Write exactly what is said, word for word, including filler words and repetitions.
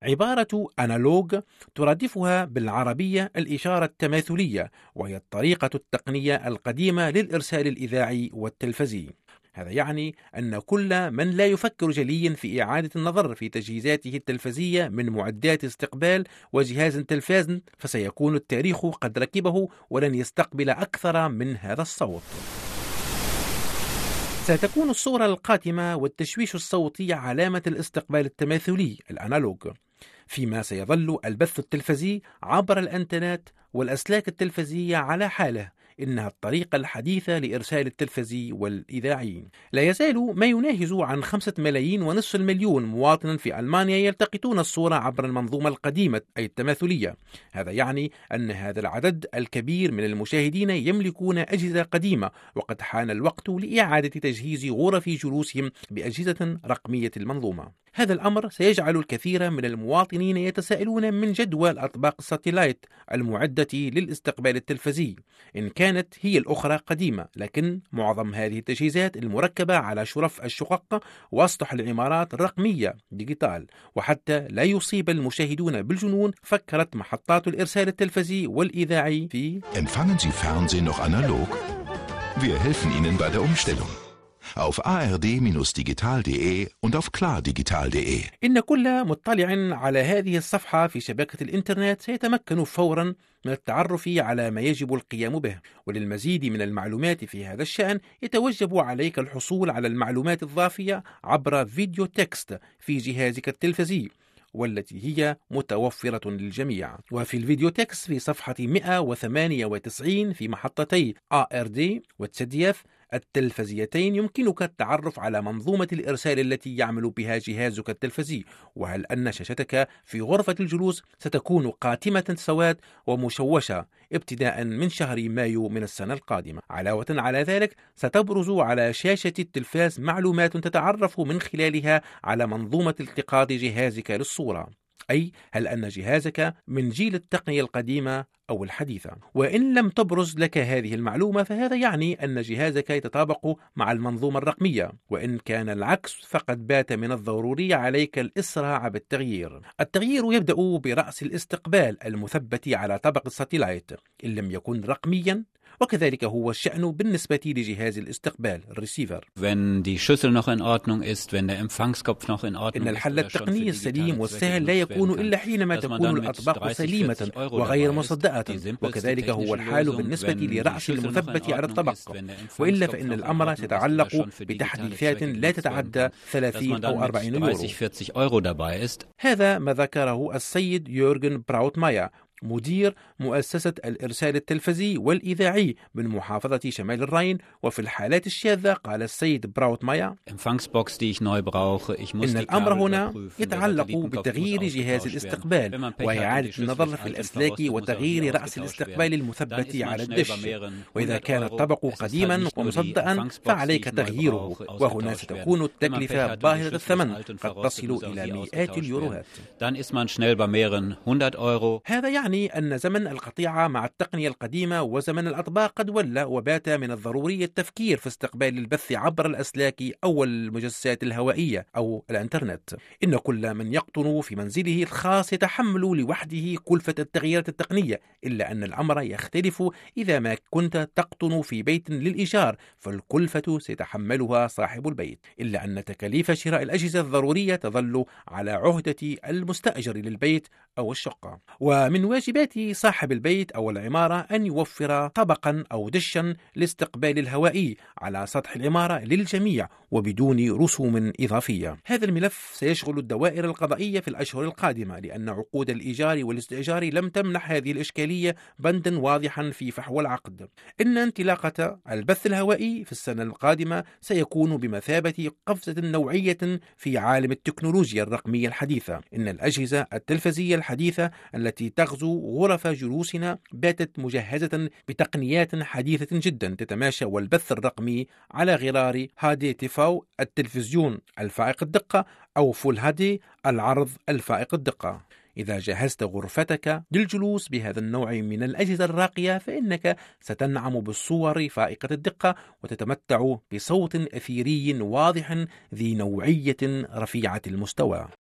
عبارة أنالوج ترادفها بالعربية الإشارة التماثلية، وهي الطريقة التقنية القديمة للإرسال الإذاعي والتلفزي. هذا يعني أن كل من لا يفكر جليا في إعادة النظر في تجهيزاته التلفزية من معدات استقبال وجهاز تلفاز، فسيكون التاريخ قد ركبه ولن يستقبل أكثر من هذا الصوت. ستكون الصورة القاتمة والتشويش الصوتي علامة الاستقبال التماثلي الأنالوج، فيما سيظل البث التلفزي عبر الأنتنات والأسلاك التلفزية على حاله. إنها الطريقة الحديثة لإرسال التلفزي والإذاعي. لا يزال ما يناهز عن خمسة ملايين ونصف المليون مواطن في ألمانيا يلتقطون الصورة عبر المنظومة القديمة أي التماثلية. هذا يعني أن هذا العدد الكبير من المشاهدين يملكون أجهزة قديمة، وقد حان الوقت لإعادة تجهيز غرف جلوسهم بأجهزة رقمية المنظومة. هذا الأمر سيجعل الكثير من المواطنين يتساءلون من جدوى الأطباق الساتلايت المعدة للاستقبال التلفزي، إن كانت هي الأخرى قديمة، لكن معظم هذه التجهيزات المركبة على شرف الشقق وأسطح العمارات الرقمية ديجيتال. وحتى لا يصيب المشاهدون بالجنون، فكرت محطات الإرسال التلفزي والإذاعي في Empfangen Sie Fernsehen noch analog? Wir helfen Ihnen bei der Umstellung. Auf a r d digital punkt d e und auf klar digital punkt d e. إن كل مطلع على هذه الصفحة في شبكة الإنترنت سيتمكن فورا من التعرف على ما يجب القيام به. وللمزيد من المعلومات في هذا الشأن يتوجب عليك الحصول على المعلومات الضافية عبر فيديو تكست في جهازك التلفزي، والتي هي متوفرة للجميع. وفي الفيديو تكست في صفحة مئة وثمانية وتسعين في محطتي آ آر دي والتشديف التلفزيتين يمكنك التعرف على منظومة الإرسال التي يعمل بها جهازك التلفزي، وهل أن شاشتك في غرفة الجلوس ستكون قاتمة سواد ومشوشة ابتداء من شهر مايو من السنة القادمة. علاوة على ذلك ستبرز على شاشة التلفاز معلومات تتعرف من خلالها على منظومة التقاط جهازك للصورة، أي هل أن جهازك من جيل التقنية القديمة أو الحديثة. وإن لم تبرز لك هذه المعلومة فهذا يعني أن جهازك يتطابق مع المنظومة الرقمية، وإن كان العكس فقد بات من الضروري عليك الإسراع بالتغيير. التغيير يبدأ برأس الاستقبال المثبت على طبق الساتلايت إن لم يكن رقميا، وكذلك هو الشأن بالنسبة لجهاز الاستقبال الريسيفر. Wenn die Schüssel noch in Ordnung ist, wenn der Empfangskopf noch in Ordnung إن الحل التقني السليم والسهل لا يكون إلا حينما تكون الأطباق سليمة وغير مصدئة، وكذلك هو الحال بالنسبة لرأس المثبت على الطبق، وإلا فإن الأمر سيتعلق بتحديثات لا تتعدى ثلاثين أو أربعين يورو. هذا ما ذكره السيد يورغن براوتماير مدير مؤسسة الإرسال التلفزي والإذاعي من محافظة شمال الراين. وفي الحالات الشاذة قال السيد براوتماير إن الأمر هنا يتعلق بتغيير جهاز الاستقبال وإعادة النظر في الأسلاك وتغيير رأس الاستقبال المثبت على الدش، وإذا كان الطبق قديما ومصدئا فعليك تغييره، وهنا ستكون التكلفة باهظة الثمن قد تصل إلى مئات اليوروهات. هذا يعني أن زمن القطيعة مع التقنية القديمة وزمن الأطباق قد ولى، وبات من الضروري التفكير في استقبال البث عبر الأسلاك أو المجسات الهوائية أو الإنترنت. إن كل من يقطن في منزله الخاص يتحمل لوحده كلفة التغييرات التقنية، إلا أن الأمر يختلف إذا ما كنت تقطن في بيت للإيجار، فالكلفة سيتحملها صاحب البيت، إلا أن تكاليف شراء الأجهزة الضرورية تظل على عهدة المستأجر للبيت أو الشقة. ومن واجبات صاحب البيت أو العمارة أن يوفر طبقا أو دشا لاستقبال الهوائي على سطح العمارة للجميع وبدون رسوم إضافية. هذا الملف سيشغل الدوائر القضائية في الأشهر القادمة، لأن عقود الإيجار والاستئجار لم تمنح هذه الإشكالية بندا واضحا في فحوى العقد. إن انطلاقة البث الهوائي في السنة القادمة سيكون بمثابة قفزة نوعية في عالم التكنولوجيا الرقمية الحديثة. إن الأجهزة التلفزية الحديثة التي تغزو غرف جلوسنا باتت مجهزة بتقنيات حديثة جدا تتماشى والبث الرقمي على غرار هادي تيفاو التلفزيون الفائق الدقة أو فول هادي العرض الفائق الدقة. إذا جهزت غرفتك للجلوس بهذا النوع من الأجهزة الراقية فإنك ستنعم بالصور فائقة الدقة وتتمتع بصوت أثيري واضح ذي نوعية رفيعة المستوى.